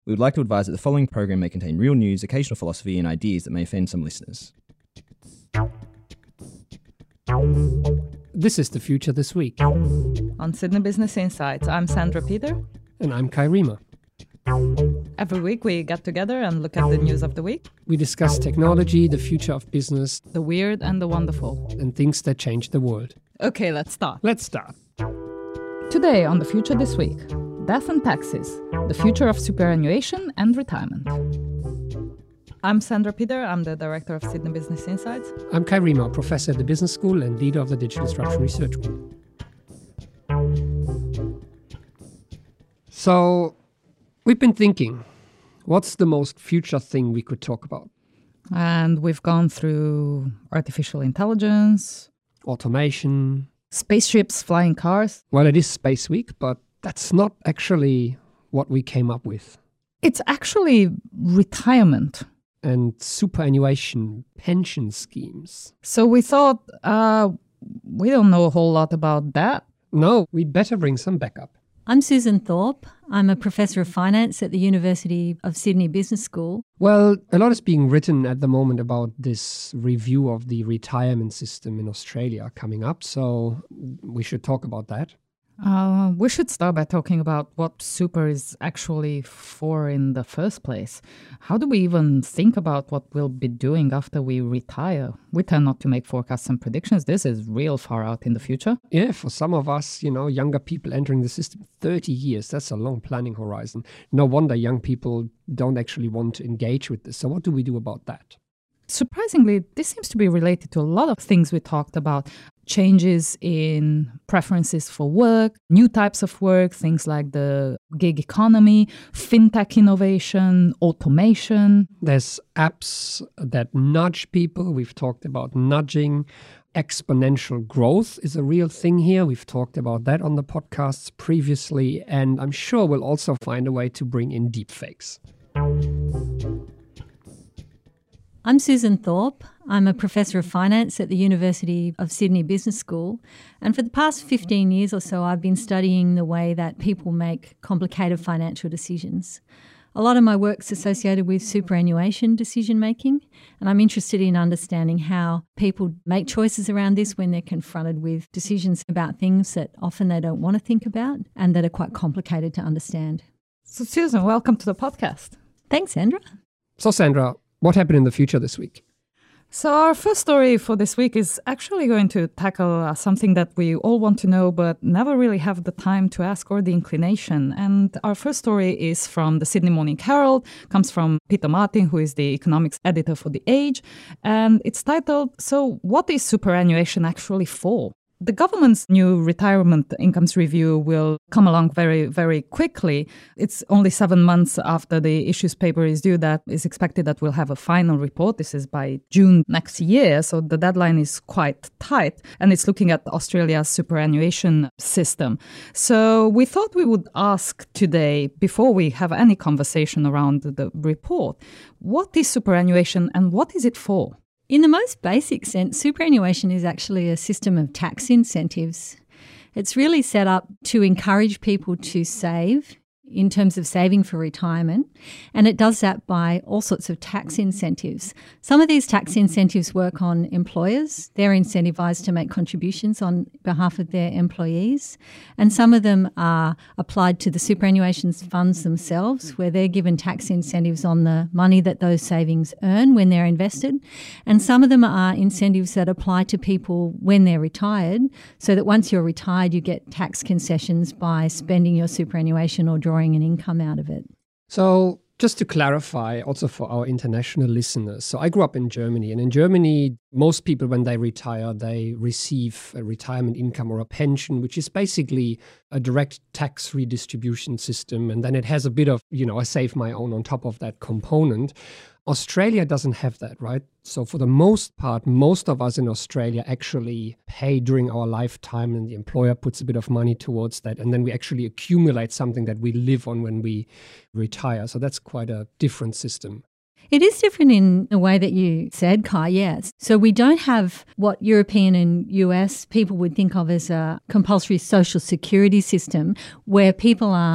We would like to advise that the following program may contain real news, occasional philosophy, and ideas that may offend some listeners. This is The Future This Week. On Sydney Business Insights, I'm Sandra Peter. And I'm Kai Riemer. Every week we get together and look at the news of the week. We discuss technology, the future of business, The weird and the wonderful. and things that change the world. Okay, let's start. Let's start. Today on The Future This Week, death and taxes, the future of superannuation and retirement. I'm Sandra Peter, I'm the director of Sydney Business Insights. I'm Kai Riemer, professor at the Business School and leader of the Digital Disruption Research Group. So, we've been thinking, what's the most future thing we could talk about? And we've gone through artificial intelligence, Automation. spaceships, flying cars. Well, it is Space Week, but that's not actually what we came up with. It's actually retirement. And superannuation pension schemes. So we thought, we don't know a whole lot about that. No, we'd better bring some backup. I'm Susan Thorpe. I'm a professor of finance at the University of Sydney Business School. Well, a lot is being written at the moment about this review of the retirement system in Australia coming up, so we should talk about that. We should start by talking about what super is actually for in the first place. How do we even think about what we'll be doing after we retire? We tend not to make forecasts and predictions. This is real far out in the future. Yeah, for some of us, younger people entering the system, 30 years, that's a long planning horizon. No wonder young people don't actually want to engage with this. So what do we do about that? Surprisingly, this seems to be related to a lot of things we talked about. Changes in preferences for work, new types of work, things like the gig economy, fintech innovation, automation. There's apps that nudge people. We've talked about nudging. Exponential growth is a real thing here. We've talked about that on the podcasts previously, and I'm sure we'll also find a way to bring in deepfakes. I'm Susan Thorpe. I'm a professor of finance at the University of Sydney Business School. And for the past 15 years or so, I've been studying the way that people make complicated financial decisions. A lot of my work's associated with superannuation decision making, and I'm interested in understanding how people make choices around this when they're confronted with decisions about things that often they don't want to think about and that are quite complicated to understand. So Susan, welcome to the podcast. Thanks, Sandra. So, Sandra, what happened in the future this week? So our first story for this week is actually going to tackle something that we all want to know but never really have the time to ask or the inclination. And our first story is from the Sydney Morning Herald, comes from Peter Martin, who is the economics editor for The Age. And it's titled, So what is superannuation actually for? The government's new retirement incomes review will come along very, very quickly. It's only 7 months after the issues paper is due that is expected that we'll have a final report. This is by June next year, so the deadline is quite tight, and it's looking at Australia's superannuation system. So we thought we would ask today, before we have any conversation around the report, what is superannuation and what is it for? In the most basic sense, superannuation is actually a system of tax incentives. It's really set up to encourage people to save in terms of saving for retirement, and it does that by all sorts of tax incentives. Some of these tax incentives work on employers. They're incentivised to make contributions on behalf of their employees, and some of them are applied to the superannuation funds themselves, where they're given tax incentives on the money that those savings earn when they're invested, and some of them are incentives that apply to people when they're retired, so that once you're retired you get tax concessions by spending your superannuation or drawing an income out of it. So just to clarify, also for our international listeners, so I grew up in Germany, and in Germany, most people, when they retire, they receive a retirement income or a pension, which is basically a direct tax redistribution system. And then it has a bit of, I save my own on top of that component. Australia doesn't have that, right? So for the most part, most of us in Australia actually pay during our lifetime, and the employer puts a bit of money towards that. And then we actually accumulate something that we live on when we retire. So that's quite a different system. It is different in the way that you said, Kai, yes. So we don't have what European and US people would think of as a compulsory social security system where people are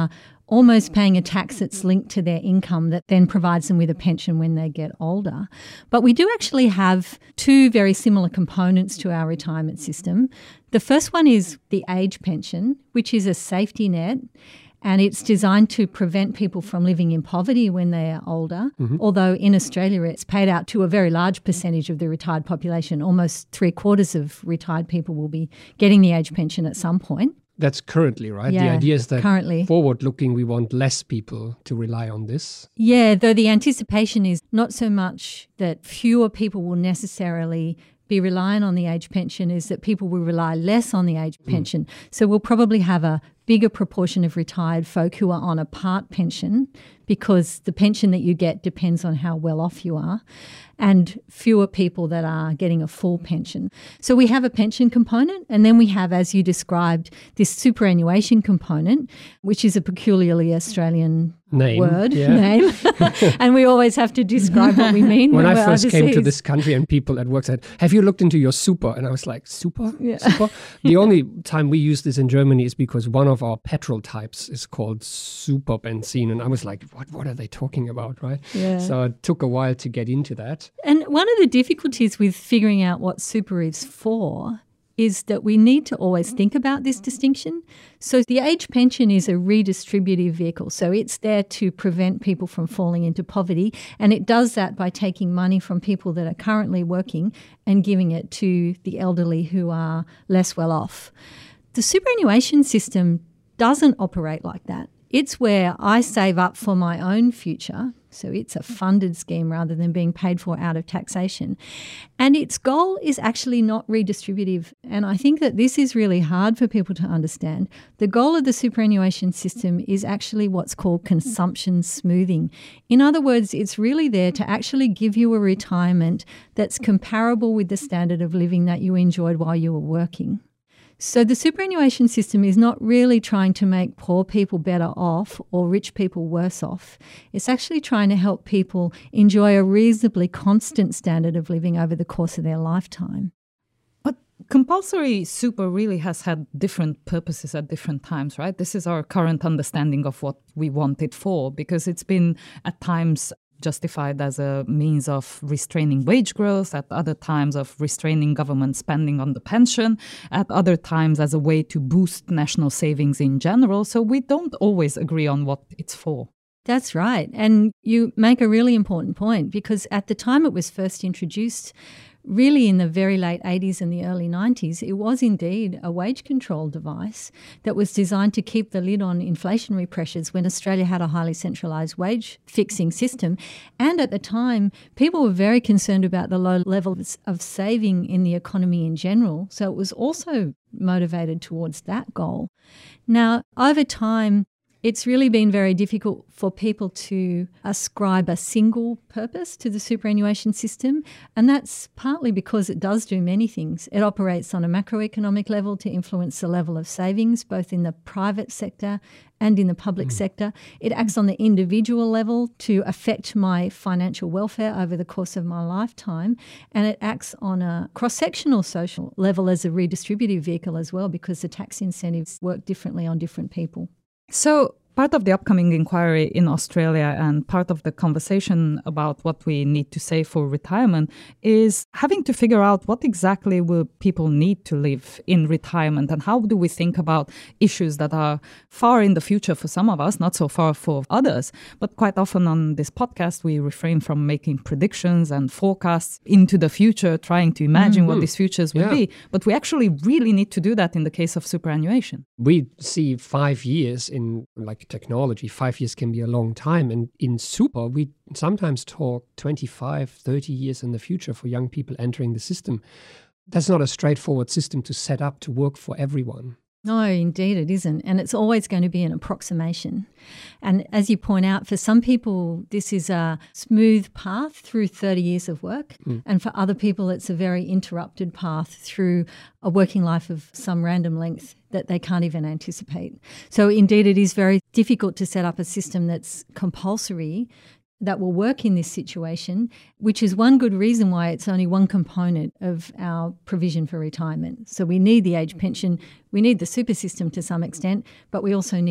almost paying a tax that's linked to their income that then provides them with a pension when they get older. But we do actually have two very similar components to our retirement system. The first one is the age pension, which is a safety net, and it's designed to prevent people from living in poverty when they are older. Although in Australia it's paid out to a very large percentage of the retired population. Almost 3/4 of retired people will be getting the age pension at some point. That's currently, right? Yeah, the idea is that currently. Forward-looking, we want less people to rely on this. Yeah, though the anticipation is not so much that fewer people will necessarily be relying on the age pension, is that people will rely less on the age pension. So we'll probably have a bigger proportion of retired folk who are on a part pension, because the pension that you get depends on how well off you are, and fewer people that are getting a full pension. So we have a pension component, and then we have, as you described, this superannuation component, which is a peculiarly Australian word, name. And we always have to describe what we mean when I we're first overseas. came to this country and people at work said, have you looked into your super? And I was like, super? Yeah. Super? The only time we use this in Germany is because one of our petrol types is called super benzene. And I was like, what are they talking about, right? Yeah. So it took a while to get into that. And one of the difficulties with figuring out what super is for is that we need to always think about this distinction. So the age pension is a redistributive vehicle. So it's there to prevent people from falling into poverty. And it does that by taking money from people that are currently working and giving it to the elderly who are less well off. The superannuation system doesn't operate like that. It's where I save up for my own future. So it's a funded scheme rather than being paid for out of taxation. And its goal is actually not redistributive. And I think that this is really hard for people to understand. The goal of the superannuation system is actually what's called consumption smoothing. In other words, it's really there to actually give you a retirement that's comparable with the standard of living that you enjoyed while you were working. So the superannuation system is not really trying to make poor people better off or rich people worse off. It's actually trying to help people enjoy a reasonably constant standard of living over the course of their lifetime. But compulsory super really has had different purposes at different times, right? This is our current understanding of what we want it for, because it's been at times justified as a means of restraining wage growth, at other times of restraining government spending on the pension, at other times as a way to boost national savings in general. So we don't always agree on what it's for. That's right. And you make a really important point, because at the time it was first introduced, really in the very late 80s and the early 90s, it was indeed a wage control device that was designed to keep the lid on inflationary pressures when Australia had a highly centralised wage fixing system. And at the time, people were very concerned about the low levels of saving in the economy in general. So it was also motivated towards that goal. Now, over time, it's really been very difficult for people to ascribe a single purpose to the superannuation system, and that's partly because it does do many things. It operates on a macroeconomic level to influence the level of savings, both in the private sector and in the public sector. It acts on the individual level to affect my financial welfare over the course of my lifetime, and it acts on a cross-sectional social level as a redistributive vehicle as well, because the tax incentives work differently on different people. So part of the upcoming inquiry in Australia and part of the conversation about what we need to save for retirement is having to figure out what exactly will people need to live in retirement, and how do we think about issues that are far in the future for some of us, not so far for others. But quite often on this podcast, we refrain from making predictions and forecasts into the future, trying to imagine what these futures will be. But we actually really need to do that in the case of superannuation. We see 5 years in like technology. 5 years can be a long time. And in super, we sometimes talk 25, 30 years in the future for young people entering the system. That's not a straightforward system to set up to work for everyone. No, indeed it isn't. And it's always going to be an approximation. And as you point out, for some people, this is a smooth path through 30 years of work. And for other people, it's a very interrupted path through a working life of some random length that they can't even anticipate. So indeed, it is very difficult to set up a system that's compulsory that will work in this situation, which is one good reason why it's only one component of our provision for retirement. So we need the age pension, we need the super system to some extent, but we also need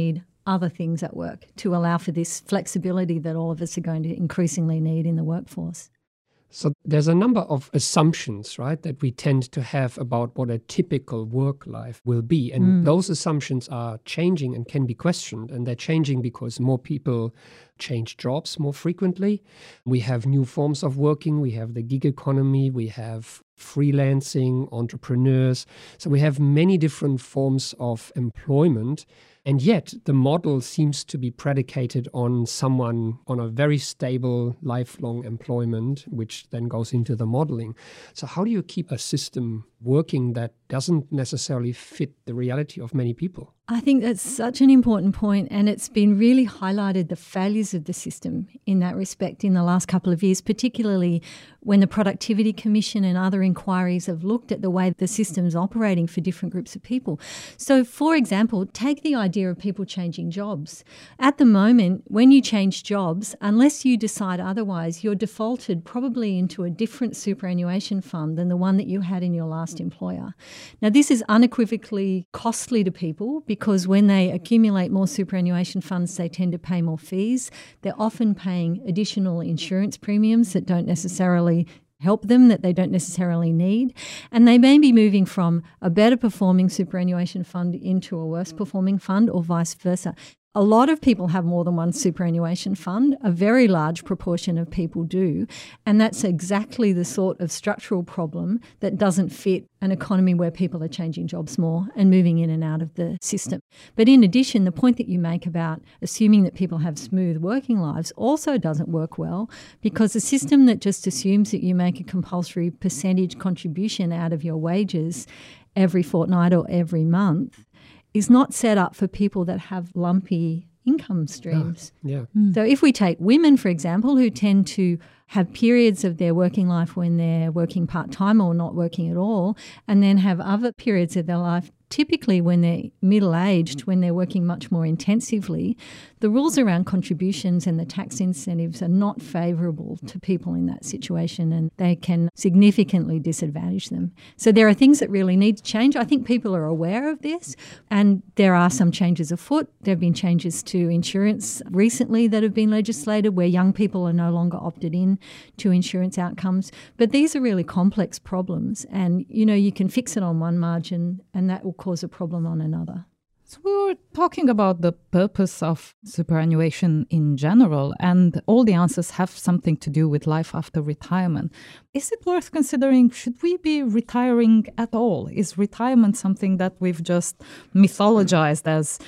other things at work to allow for this flexibility that all of us are going to increasingly need in the workforce. So there's a number of assumptions, right, that we tend to have about what a typical work life will be. And those assumptions are changing and can be questioned. And they're changing because more people change jobs more frequently. We have new forms of working. We have the gig economy. We have freelancing, entrepreneurs. So we have many different forms of employment. And yet the model seems to be predicated on someone on a very stable, lifelong employment, which then goes into the modeling. So how do you keep a system working that doesn't necessarily fit the reality of many people? I think that's such an important point, and it's been really highlighted the failures of the system in that respect in the last couple of years, particularly when the Productivity Commission and other inquiries have looked at the way the system's operating for different groups of people. So, for example, take the idea of people changing jobs. At the moment, when you change jobs, unless you decide otherwise, you're defaulted probably into a different superannuation fund than the one that you had in your last employer. Now, this is unequivocally costly to people because when they accumulate more superannuation funds, they tend to pay more fees. They're often paying additional insurance premiums that don't necessarily help them, that they don't necessarily need. And they may be moving from a better performing superannuation fund into a worse performing fund or vice versa. A lot of people have more than one superannuation fund. A very large proportion of people do. And that's exactly the sort of structural problem that doesn't fit an economy where people are changing jobs more and moving in and out of the system. But in addition, the point that you make about assuming that people have smooth working lives also doesn't work well, because a system that just assumes that you make a compulsory percentage contribution out of your wages every fortnight or every month is not set up for people that have lumpy income streams. So if we take women, for example, who tend to have periods of their working life when they're working part-time or not working at all, and then have other periods of their life typically when they're middle-aged, when they're working much more intensively, the rules around contributions and the tax incentives are not favourable to people in that situation, and they can significantly disadvantage them. So there are things that really need to change. I think people are aware of this, and there are some changes afoot. There have been changes to insurance recently that have been legislated where young people are no longer opted in to insurance outcomes. But these are really complex problems, and you can fix it on one margin and that will cause a problem on another. So we were talking about the purpose of superannuation in general, and all the answers have something to do with life after retirement. Is it worth considering, should we be retiring at all? Is retirement something that we've just mythologized as,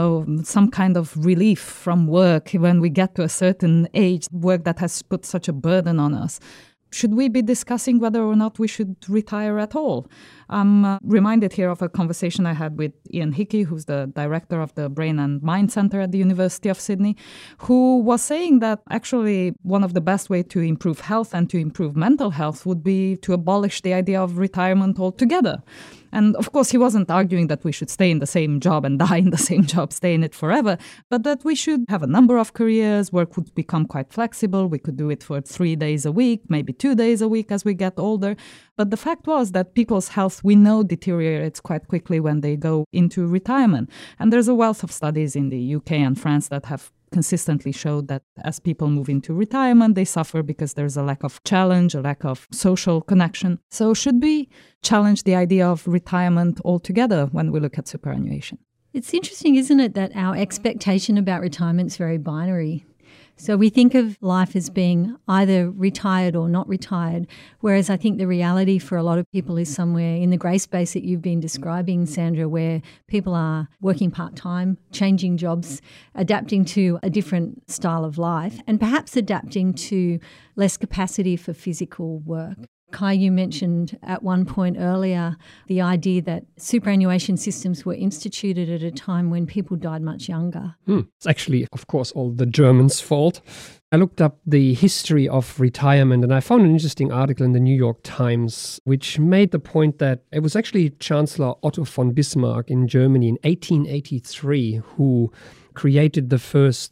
some kind of relief from work when we get to a certain age, work that has put such a burden on us? Should we be discussing whether or not we should retire at all? I'm reminded here of a conversation I had with Ian Hickey, who's the director of the Brain and Mind Centre at the University of Sydney, who was saying that actually one of the best ways to improve health and to improve mental health would be to abolish the idea of retirement altogether. And of course, he wasn't arguing that we should stay in the same job and die in the same job, stay in it forever, but that we should have a number of careers, work would become quite flexible. We could do it for 3 days a week, maybe 2 days a week as we get older. But the fact was that people's health, we know, deteriorates quite quickly when they go into retirement. And there's a wealth of studies in the UK and France that have consistently showed that as people move into retirement, they suffer because there's a lack of challenge, a lack of social connection. So should we challenge the idea of retirement altogether when we look at superannuation? It's interesting, isn't it, that our expectation about retirement is very binary. So we think of life as being either retired or not retired, whereas I think the reality for a lot of people is somewhere in the grey space that you've been describing, Sandra, where people are working part-time, changing jobs, adapting to a different style of life, and perhaps adapting to less capacity for physical work. Kai, you mentioned at one point earlier the idea that superannuation systems were instituted at a time when people died much younger. It's actually, of course, all the Germans' fault. I looked up the history of retirement and I found an interesting article in the New York Times which made the point that it was actually Chancellor Otto von Bismarck in Germany in 1883 who created the first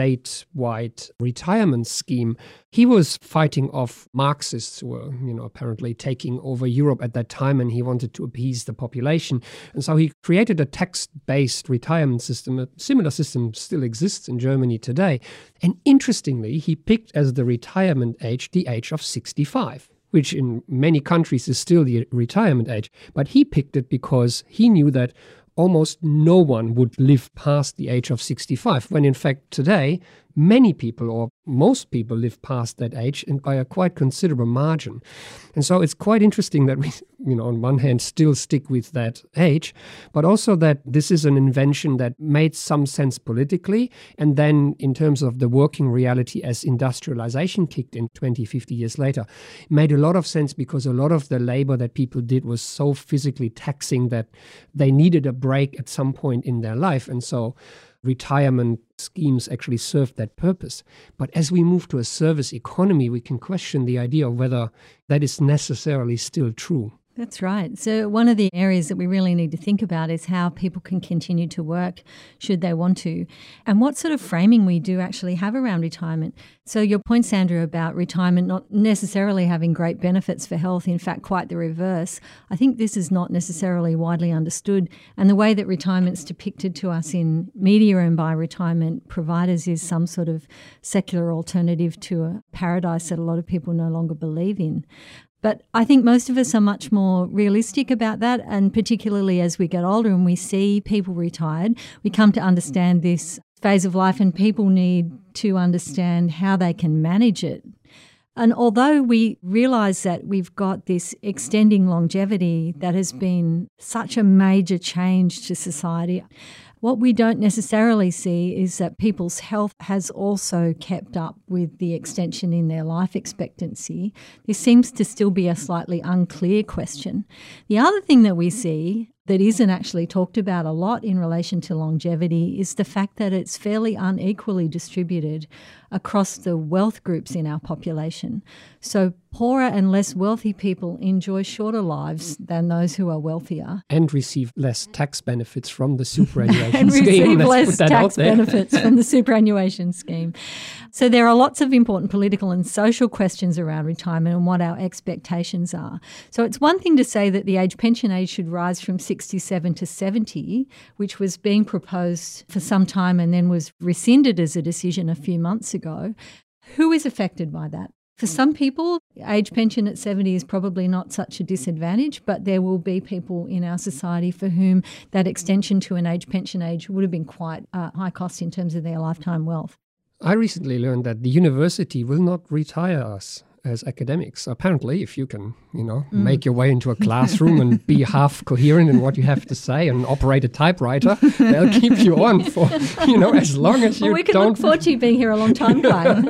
statewide retirement scheme, he was fighting off Marxists who were, apparently taking over Europe at that time, and he wanted to appease the population. And so he created a tax-based retirement system. A similar system still exists in Germany today. And interestingly, he picked as the retirement age the age of 65. Which in many countries is still the retirement age. But he picked it because he knew that almost no one would live past the age of 65, when in fact today, many people or most people live past that age and by a quite considerable margin. And so it's quite interesting that we, on one hand still stick with that age, but also that this is an invention that made some sense politically. And then in terms of the working reality as industrialization kicked in 20, 50 years later, it made a lot of sense because a lot of the labor that people did was so physically taxing that they needed a break at some point in their life. And so retirement schemes actually served that purpose. But as we move to a service economy, we can question the idea of whether that is necessarily still true. That's right. So one of the areas that we really need to think about is how people can continue to work should they want to, and what sort of framing we do actually have around retirement. So your point, Sandra, about retirement not necessarily having great benefits for health, in fact, quite the reverse. I think this is not necessarily widely understood. And the way that retirement's depicted to us in media and by retirement providers is some sort of secular alternative to a paradise that a lot of people no longer believe in. But I think most of us are much more realistic about that, and particularly as we get older and we see people retired, we come to understand this phase of life, and people need to understand how they can manage it. And although we realise that we've got this extending longevity that has been such a major change to society, what we don't necessarily see is that people's health has also kept up with the extension in their life expectancy. This seems to still be a slightly unclear question. The other thing that we see that isn't actually talked about a lot in relation to longevity is the fact that it's fairly unequally distributed across the wealth groups in our population. So poorer and less wealthy people enjoy shorter lives than those who are wealthier. And receive less tax benefits from the superannuation and scheme. receive less tax benefits from the superannuation scheme. So there are lots of important political and social questions around retirement and what our expectations are. So it's one thing to say that the pension age should rise from 67 to 70, which was being proposed for some time and then was rescinded as a decision a few months ago. Who is affected by that? For some people, age pension at 70 is probably not such a disadvantage, but there will be people in our society for whom that extension to an age pension age would have been quite high cost in terms of their lifetime wealth. I recently learned that the university will not retire us as academics. Apparently, if you can, make your way into a classroom and be half coherent in what you have to say and operate a typewriter, they'll keep you on for, as long as you don't... We can look forward to you being here a long time, Brian.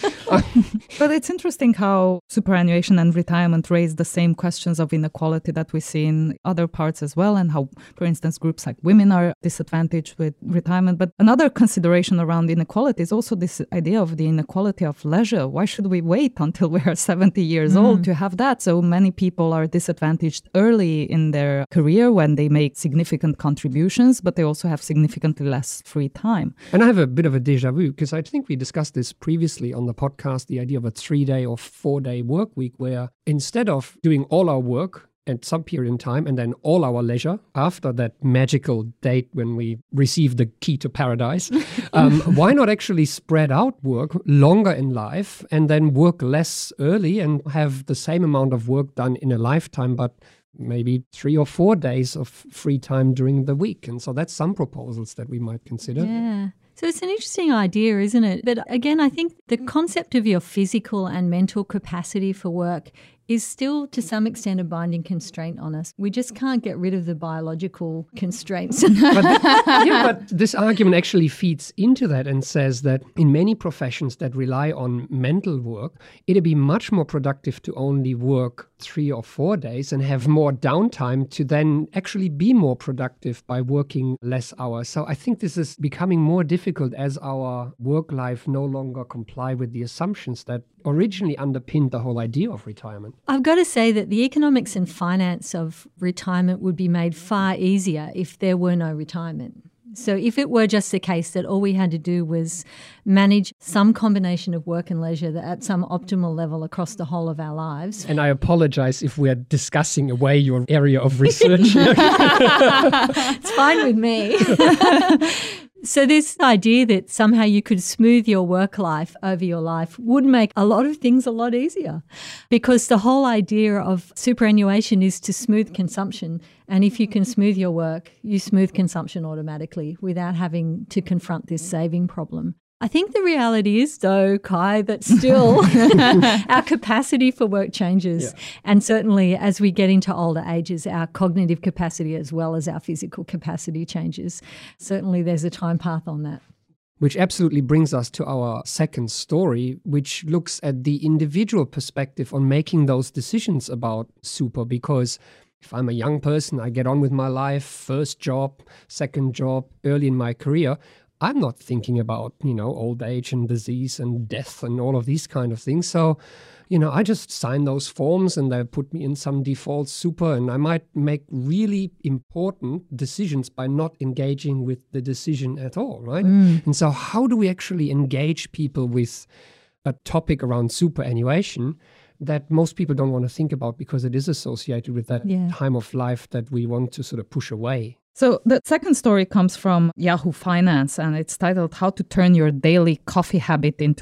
But it's interesting how superannuation and retirement raise the same questions of inequality that we see in other parts as well, and how, for instance, groups like women are disadvantaged with retirement. But another consideration around inequality is also this idea of the inequality of leisure. Why should we wait until we are 70 years old to have that? So many people are disadvantaged early in their career when they make significant contributions, but they also have significantly less free time. And I have a bit of a déjà vu, because I think we discussed this previously on the podcast, the idea of a 3-day or 4-day work week, where instead of doing all our work at some period in time and then all our leisure after that magical date when we receive the key to paradise, why not actually spread out work longer in life and then work less early and have the same amount of work done in a lifetime, but maybe 3 or 4 days of free time during the week? And so that's some proposals that we might consider. Yeah. So it's an interesting idea, isn't it? But again, I think the concept of your physical and mental capacity for work is still to some extent a binding constraint on us. We just can't get rid of the biological constraints. But this argument actually feeds into that and says that in many professions that rely on mental work, it'd be much more productive to only work 3 or 4 days and have more downtime to then actually be more productive by working less hours. So I think this is becoming more difficult as our work life no longer comply with the assumptions that originally underpinned the whole idea of retirement. I've got to say that the economics and finance of retirement would be made far easier if there were no retirement. So if it were just the case that all we had to do was manage some combination of work and leisure that at some optimal level across the whole of our lives. And I apologize if we're discussing away your area of research. It's fine with me. So this idea that somehow you could smooth your work life over your life would make a lot of things a lot easier, because the whole idea of superannuation is to smooth consumption. And if you can smooth your work, you smooth consumption automatically without having to confront this saving problem. I think the reality is, though, Kai, that still our capacity for work changes. Yeah. And certainly as we get into older ages, our cognitive capacity as well as our physical capacity changes. Certainly there's a time path on that. Which absolutely brings us to our second story, which looks at the individual perspective on making those decisions about super. Because if I'm a young person, I get on with my life, first job, second job, early in my career, I'm not thinking about, old age and disease and death and all of these kind of things. So, I just sign those forms and they put me in some default super, and I might make really important decisions by not engaging with the decision at all, right? And so how do we actually engage people with a topic around superannuation that most people don't want to think about because it is associated with that time of life that we want to sort of push away? So the second story comes from Yahoo Finance, and it's titled How to Turn Your Daily Coffee Habit into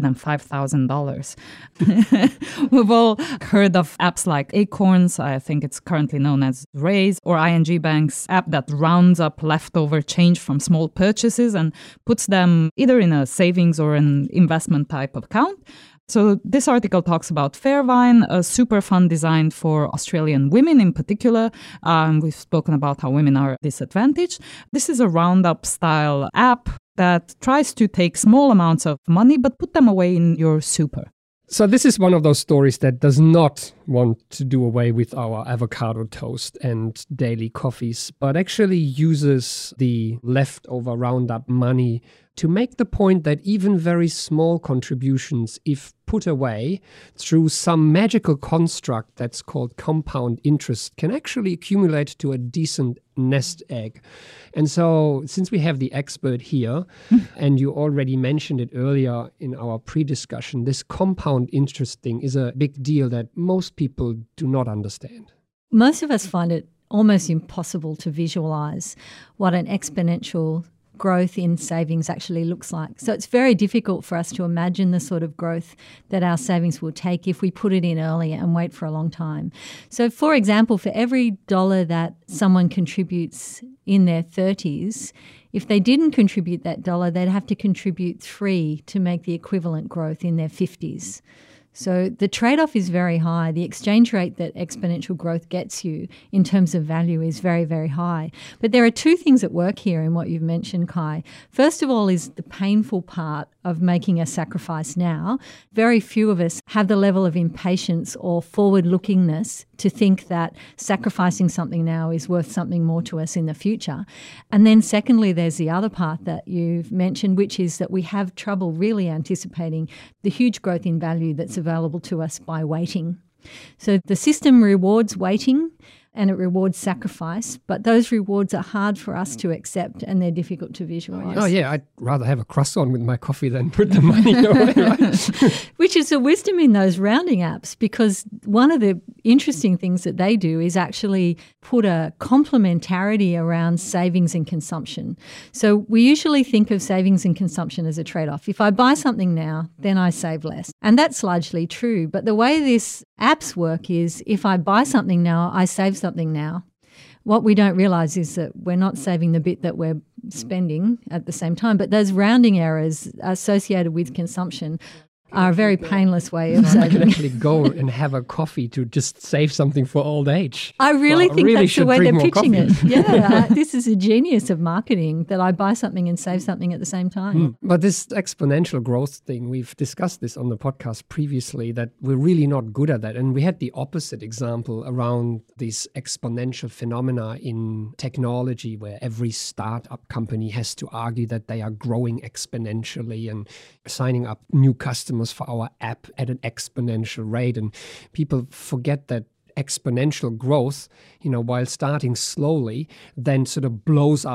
$105,000. We've all heard of apps like Acorns, I think it's currently known as Raise, or ING Bank's app that rounds up leftover change from small purchases and puts them either in a savings or an investment type of account. So this article talks about Fairvine, a super fund designed for Australian women in particular. We've spoken about how women are disadvantaged. This is a roundup style app that tries to take small amounts of money but put them away in your super. So this is one of those stories that does not want to do away with our avocado toast and daily coffees, but actually uses the leftover roundup money to make the point that even very small contributions, if put away through some magical construct that's called compound interest, can actually accumulate to a decent nest egg. And so since we have the expert here, and you already mentioned it earlier in our pre-discussion, this compound interest thing is a big deal that most people do not understand. Most of us find it almost impossible to visualize what an exponential growth in savings actually looks like. So it's very difficult for us to imagine the sort of growth that our savings will take if we put it in earlier and wait for a long time. So for example, for every dollar that someone contributes in their 30s, if they didn't contribute that dollar, they'd have to contribute 3 to make the equivalent growth in their 50s. So the trade-off is very high. The exchange rate that exponential growth gets you in terms of value is very, very high. But there are two things at work here in what you've mentioned, Kai. First of all is the painful part of making a sacrifice now. Very few of us have the level of impatience or forward-lookingness to think that sacrificing something now is worth something more to us in the future. And then secondly, there's the other part that you've mentioned, which is that we have trouble really anticipating the huge growth in value that's available to us by waiting. So the system rewards waiting and it rewards sacrifice, but those rewards are hard for us to accept and they're difficult to visualize. Oh yeah, I'd rather have a croissant with my coffee than put the money away, right? Which is the wisdom in those rounding apps, because one of the interesting things that they do is actually put a complementarity around savings and consumption. So we usually think of savings and consumption as a trade-off. If I buy something now, then I save less. And that's largely true. But the way these apps work is if I buy something now, I save something now. What we don't realise is that we're not saving the bit that we're spending at the same time, but those rounding errors associated with consumption are a very painless way of saving. I could actually go and have a coffee to just save something for old age. I really think that's the way they're pitching it. Yeah, this is a genius of marketing, that I buy something and save something at the same time. But this exponential growth thing, we've discussed this on the podcast previously, that we're really not good at that. And we had the opposite example around these exponential phenomena in technology, where every startup company has to argue that they are growing exponentially and signing up new customers for our app at an exponential rate. And people forget that exponential growth, while starting slowly, then sort of blows out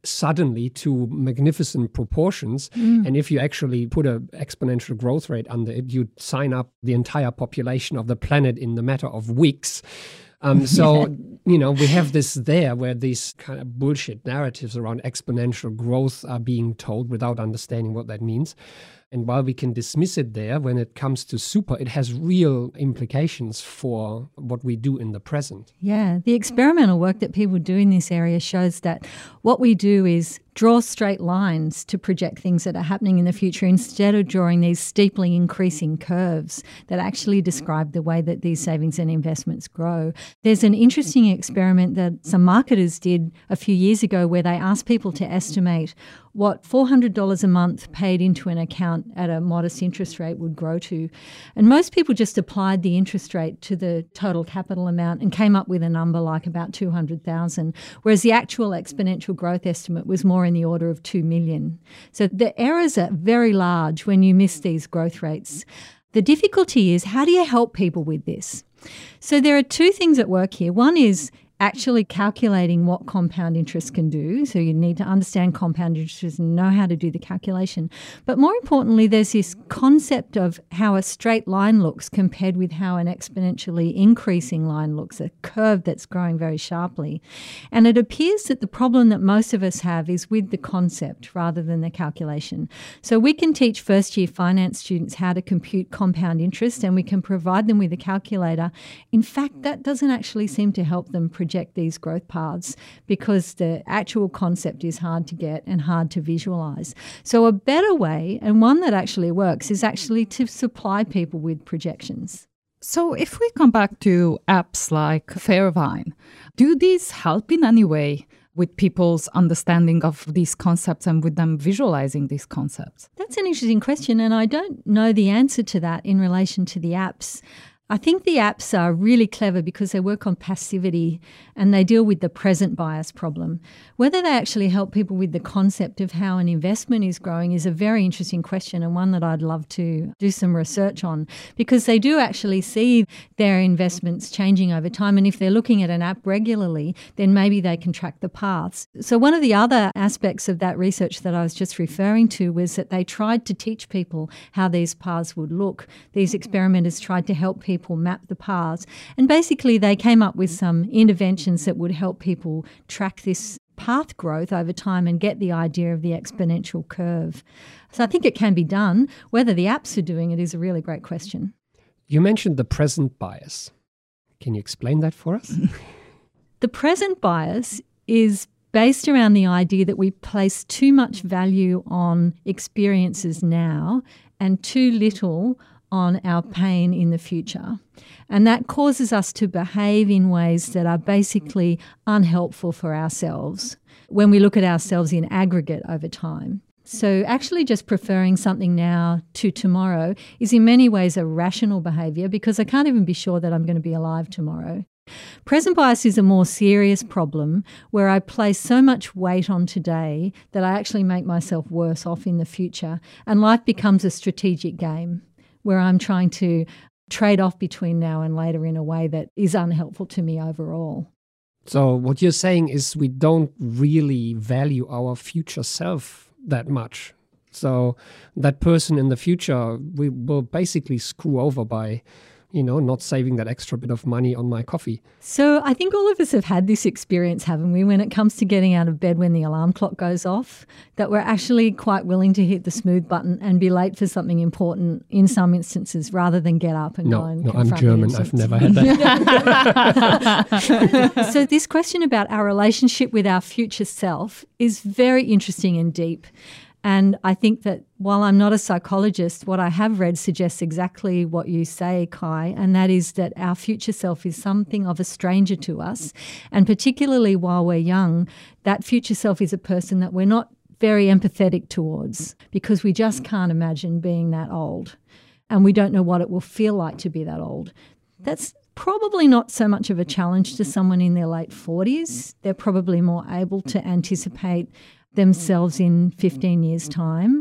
suddenly to magnificent proportions. And if you actually put an exponential growth rate under it, you'd sign up the entire population of the planet in the matter of weeks. We have this there where these kind of bullshit narratives around exponential growth are being told without understanding what that means. And while we can dismiss it there, when it comes to super, it has real implications for what we do in the present. Yeah, the experimental work that people do in this area shows that what we do is draw straight lines to project things that are happening in the future instead of drawing these steeply increasing curves that actually describe the way that these savings and investments grow. There's an interesting experiment that some marketers did a few years ago where they asked people to estimate what $400 a month paid into an account at a modest interest rate would grow to. And most people just applied the interest rate to the total capital amount and came up with a number like about 200,000, whereas the actual exponential growth estimate was more in the order of 2 million. So the errors are very large when you miss these growth rates. The difficulty is, how do you help people with this? So there are two things at work here. One is actually calculating what compound interest can do. So you need to understand compound interest and know how to do the calculation. But more importantly, there's this concept of how a straight line looks compared with how an exponentially increasing line looks, a curve that's growing very sharply. And it appears that the problem that most of us have is with the concept rather than the calculation. So we can teach first-year finance students how to compute compound interest, and we can provide them with a calculator. In fact, that doesn't actually seem to help them project these growth paths because the actual concept is hard to get and hard to visualize. So a better way, and one that actually works, is actually to supply people with projections. So if we come back to apps like Fairvine, do these help in any way with people's understanding of these concepts and with them visualizing these concepts? That's an interesting question, and I don't know the answer to that in relation to the apps. I think the apps are really clever because they work on passivity and they deal with the present bias problem. Whether they actually help people with the concept of how an investment is growing is a very interesting question, and one that I'd love to do some research on, because they do actually see their investments changing over time. And if they're looking at an app regularly, then maybe they can track the paths. So one of the other aspects of that research that I was just referring to was that they tried to teach people how these paths would look. These experimenters tried to help people map the paths. And basically they came up with some interventions that would help people track this path growth over time and get the idea of the exponential curve. So I think it can be done. Whether the apps are doing it is a really great question. You mentioned the present bias. Can you explain that for us? The present bias is based around the idea that we place too much value on experiences now and too little on our pain in the future. And that causes us to behave in ways that are basically unhelpful for ourselves when we look at ourselves in aggregate over time. So actually just preferring something now to tomorrow is in many ways a rational behaviour because I can't even be sure that I'm going to be alive tomorrow. Present bias is a more serious problem where I place so much weight on today that I actually make myself worse off in the future, and life becomes a strategic game where I'm trying to trade off between now and later in a way that is unhelpful to me overall. So what you're saying is we don't really value our future self that much. So that person in the future, we will basically screw over by, not saving that extra bit of money on my coffee. So I think all of us have had this experience, haven't we, when it comes to getting out of bed when the alarm clock goes off, that we're actually quite willing to hit the snooze button and be late for something important in some instances rather than get up and go and confront I'm German. I've never had that. So this question about our relationship with our future self is very interesting and deep. And I think that while I'm not a psychologist, what I have read suggests exactly what you say, Kai, and that is that our future self is something of a stranger to us. And particularly while we're young, that future self is a person that we're not very empathetic towards because we just can't imagine being that old. And we don't know what it will feel like to be that old. That's probably not so much of a challenge to someone in their late 40s. They're probably more able to anticipate themselves in 15 years' time.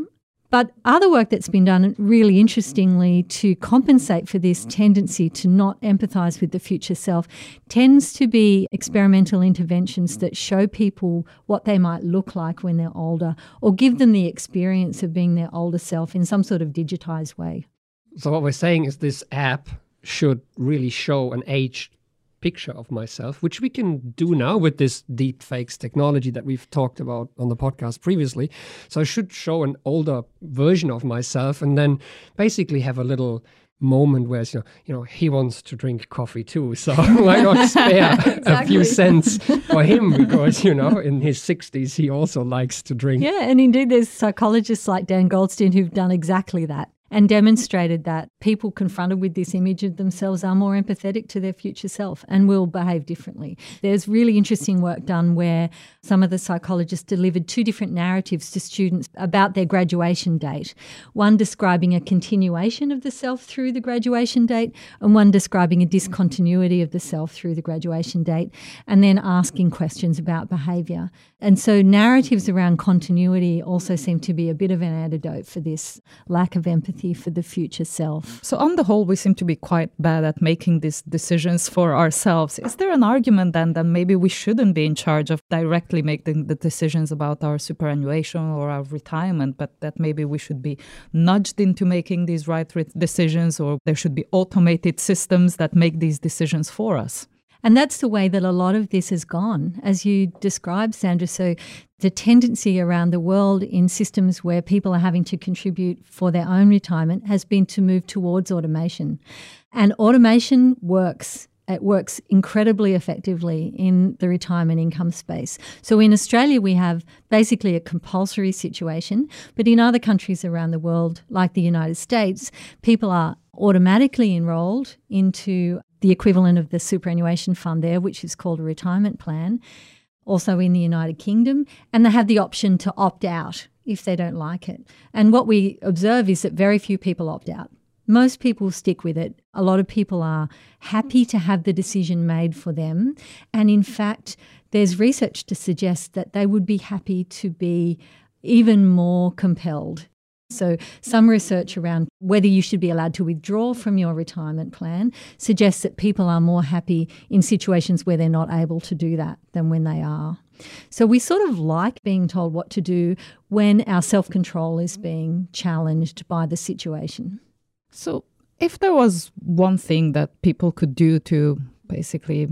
But other work that's been done really interestingly to compensate for this tendency to not empathise with the future self tends to be experimental interventions that show people what they might look like when they're older, or give them the experience of being their older self in some sort of digitised way. So what we're saying is this app should really show an aged picture of myself, which we can do now with this deep fakes technology that we've talked about on the podcast previously. So I should show an older version of myself and then basically have a little moment where he wants to drink coffee too, so why not spare a few cents for him, because in his 60s he also likes to drink. Yeah, and indeed there's psychologists like Dan Goldstein who've done exactly that and demonstrated that people confronted with this image of themselves are more empathetic to their future self and will behave differently. There's really interesting work done where some of the psychologists delivered two different narratives to students about their graduation date, one describing a continuation of the self through the graduation date and one describing a discontinuity of the self through the graduation date, and then asking questions about behaviour. And so narratives around continuity also seem to be a bit of an antidote for this lack of empathy for the future self. So on the whole, we seem to be quite bad at making these decisions for ourselves. Is there an argument then that maybe we shouldn't be in charge of directly making the decisions about our superannuation or our retirement, but that maybe we should be nudged into making these right decisions, or there should be automated systems that make these decisions for us? And that's the way that a lot of this has gone, as you described, Sandra. So the tendency around the world in systems where people are having to contribute for their own retirement has been to move towards automation. And automation works. It works incredibly effectively in the retirement income space. So in Australia, we have basically a compulsory situation, but in other countries around the world, like the United States, people are automatically enrolled into the equivalent of the superannuation fund there, which is called a retirement plan, also in the United Kingdom, and they have the option to opt out if they don't like it. And what we observe is that very few people opt out. Most people stick with it. A lot of people are happy to have the decision made for them. And in fact, there's research to suggest that they would be happy to be even more compelled. So some research around whether you should be allowed to withdraw from your retirement plan suggests that people are more happy in situations where they're not able to do that than when they are. So we sort of like being told what to do when our self-control is being challenged by the situation. So if there was one thing that people could do to basically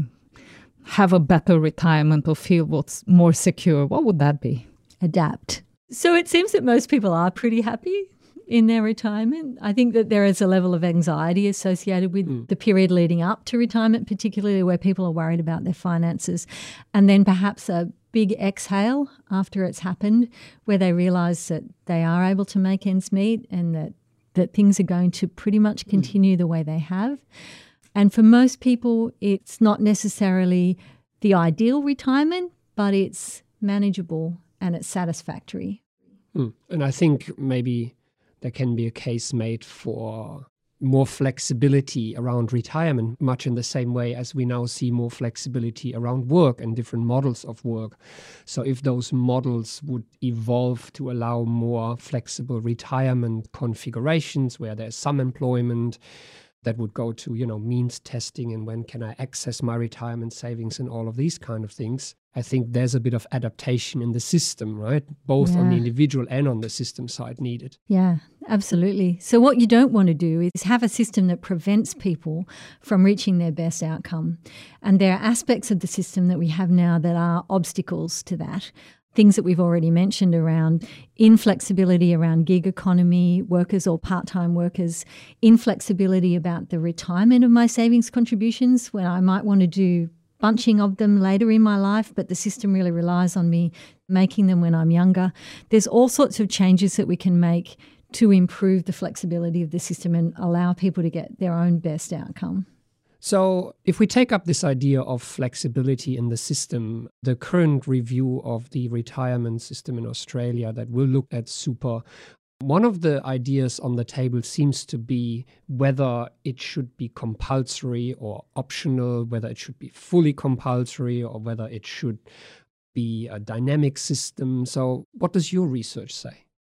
have a better retirement or feel what's more secure, what would that be? Adapt. So it seems that most people are pretty happy in their retirement. I think that there is a level of anxiety associated with the period leading up to retirement, particularly where people are worried about their finances, and then perhaps a big exhale after it's happened where they realise that they are able to make ends meet and that things are going to pretty much continue the way they have. And for most people, it's not necessarily the ideal retirement, but it's manageable and it's satisfactory. And I think maybe there can be a case made for more flexibility around retirement, much in the same way as we now see more flexibility around work and different models of work. So if those models would evolve to allow more flexible retirement configurations where there's some employment that would go to, means testing and when can I access my retirement savings and all of these kind of things, I think there's a bit of adaptation in the system, right? Both on the individual and on the system side needed. Yeah, absolutely. So what you don't want to do is have a system that prevents people from reaching their best outcome. And there are aspects of the system that we have now that are obstacles to that. Things that we've already mentioned around inflexibility around gig economy workers or part-time workers, inflexibility about the retirement of my savings contributions when I might want to do bunching of them later in my life, but the system really relies on me making them when I'm younger. There's all sorts of changes that we can make to improve the flexibility of the system and allow people to get their own best outcome. So if we take up this idea of flexibility in the system, the current review of the retirement system in Australia that will look at super, one of the ideas on the table seems to be whether it should be compulsory or optional, whether it should be fully compulsory or whether it should be a dynamic system. So what does your research say?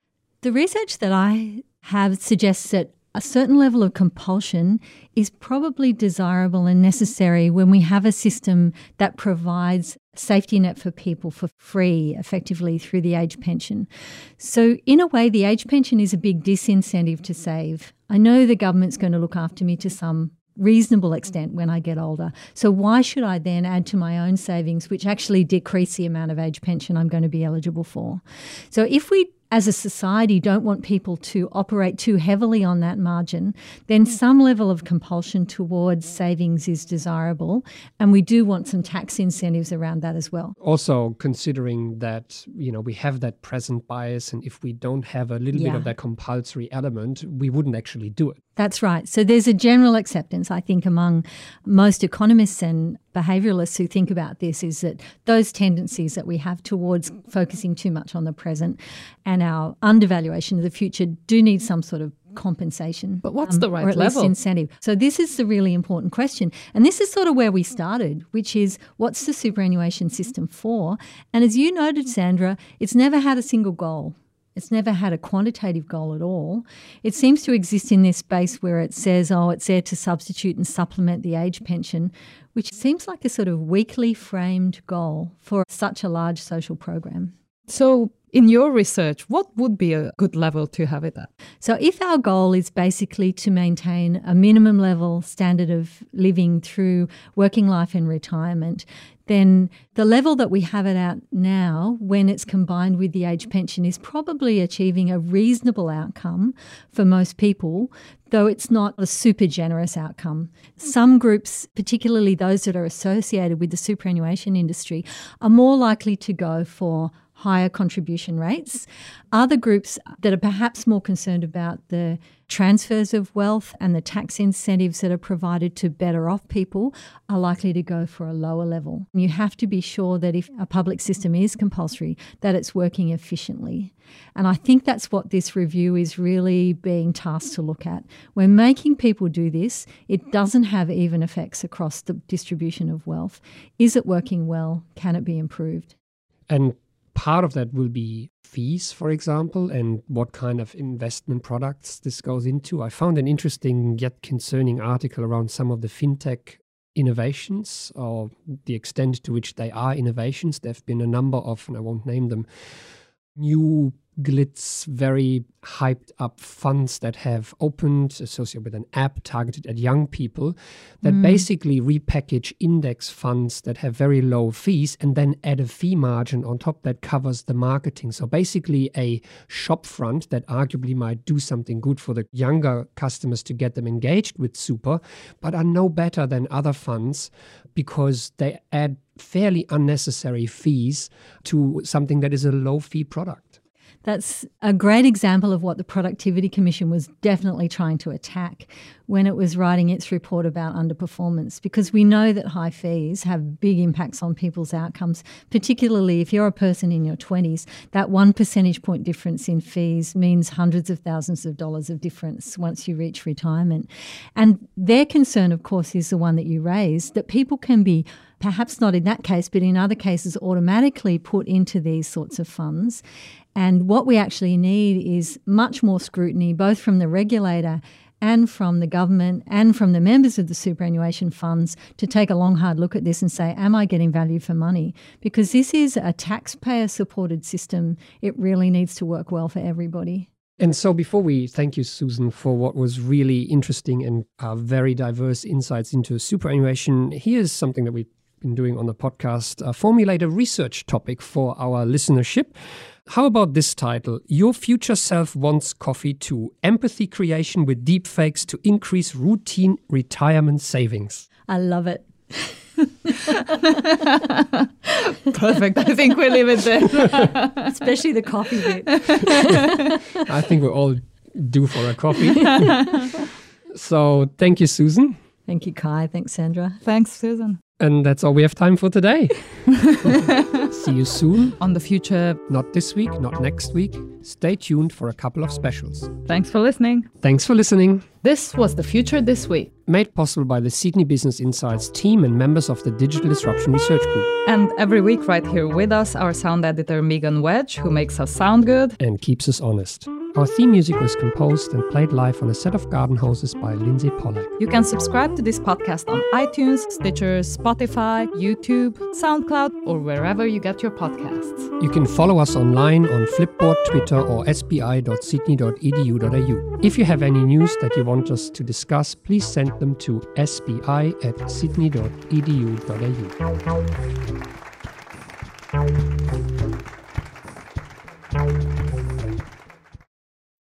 The research that I have suggests that a certain level of compulsion is probably desirable and necessary when we have a system that provides safety net for people for free, effectively, through the age pension. So in a way, the age pension is a big disincentive to save. I know the government's going to look after me to some reasonable extent when I get older. So why should I then add to my own savings, which actually decrease the amount of age pension I'm going to be eligible for? So if we, as a society, don't want people to operate too heavily on that margin, then some level of compulsion towards savings is desirable, and we do want some tax incentives around that as well. Also considering that, we have that present bias, and if we don't have a little bit of that compulsory element, we wouldn't actually do it. That's right. So there's a general acceptance, I think, among most economists and behaviouralists who think about this, is that those tendencies that we have towards focusing too much on the present and our undervaluation of the future do need some sort of compensation. But what's the right or at level? Least incentive. So this is the really important question. And this is sort of where we started, which is, what's the superannuation system for? And as you noted, Sandra, it's never had a single goal. It's never had a quantitative goal at all. It seems to exist in this space where it says, it's there to substitute and supplement the age pension, which seems like a sort of weakly framed goal for such a large social program. So in your research, what would be a good level to have it at? So if our goal is basically to maintain a minimum level standard of living through working life and retirement, then the level that we have it at now, when it's combined with the age pension, is probably achieving a reasonable outcome for most people, though it's not a super generous outcome. Some groups, particularly those that are associated with the superannuation industry, are more likely to go for higher contribution rates. Other groups that are perhaps more concerned about the transfers of wealth and the tax incentives that are provided to better off people are likely to go for a lower level. You have to be sure that if a public system is compulsory, that it's working efficiently. And I think that's what this review is really being tasked to look at. We're making people do this. It doesn't have even effects across the distribution of wealth. Is it working well? Can it be improved? And part of that will be fees, for example, and what kind of investment products this goes into. I found an interesting yet concerning article around some of the fintech innovations, or the extent to which they are innovations. There have been a number of, and I won't name them, new glitz, very hyped up funds that have opened, associated with an app targeted at young people, that basically repackage index funds that have very low fees and then add a fee margin on top that covers the marketing. So basically a shop front that arguably might do something good for the younger customers to get them engaged with super, but are no better than other funds because they add fairly unnecessary fees to something that is a low fee product. That's a great example of what the Productivity Commission was definitely trying to attack when it was writing its report about underperformance, because we know that high fees have big impacts on people's outcomes, particularly if you're a person in your 20s. That 1 percentage point difference in fees means hundreds of thousands of dollars of difference once you reach retirement. And their concern, of course, is the one that you raised, that people can be, perhaps not in that case, but in other cases, automatically put into these sorts of funds. And what we actually need is much more scrutiny, both from the regulator and from the government and from the members of the superannuation funds, to take a long, hard look at this and say, am I getting value for money? Because this is a taxpayer-supported system. It really needs to work well for everybody. And so before we thank you, Susan, for what was really interesting and very diverse insights into superannuation, here's something that we've been doing on the podcast, formulate a research topic for our listenership. How about this title? Your Future Self Wants Coffee Too. Empathy Creation with Deepfakes to Increase Routine Retirement Savings. I love it. Perfect. I think we'll leave it there. Especially the coffee bit. I think we're all due for a coffee. So thank you, Susan. Thank you, Kai. Thanks, Sandra. Thanks, Susan. And that's all we have time for today. See you soon. On The Future. Not this week, not next week. Stay tuned for a couple of specials. Thanks for listening. Thanks for listening. This was The Future This Week. Made possible by the Sydney Business Insights team and members of the Digital Disruption Research Group. And every week right here with us, our sound editor Megan Wedge, who makes us sound good and keeps us honest. Our theme music was composed and played live on a set of garden hoses by Lindsay Pollack. You can subscribe to this podcast on iTunes, Stitcher, Spotify, YouTube, SoundCloud, or wherever you get your podcasts. You can follow us online on Flipboard, Twitter, or sbi.sydney.edu.au. If you have any news that you want us to discuss, please send them to sbi@sydney.edu.au.